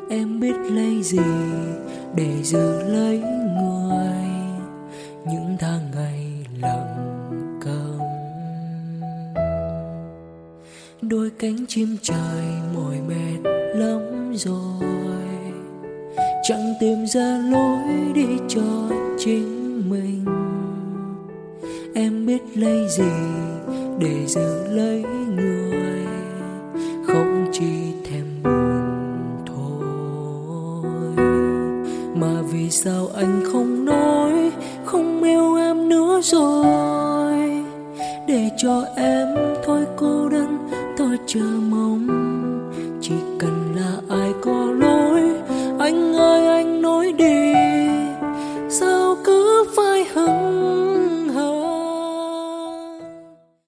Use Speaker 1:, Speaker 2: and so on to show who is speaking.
Speaker 1: Em biết lấy gì để giữ lấy người những tháng ngày lặng câm. Đôi cánh chim trời mỏi mệt lắm rồi, chẳng tìm ra lối đi cho chính mình. Em biết lấy gì để giữ lấy người, không chỉ thèm buồn thôi. Mà vì sao anh không nói, không yêu em nữa rồi, để cho em thôi cô đơn, tôi chờ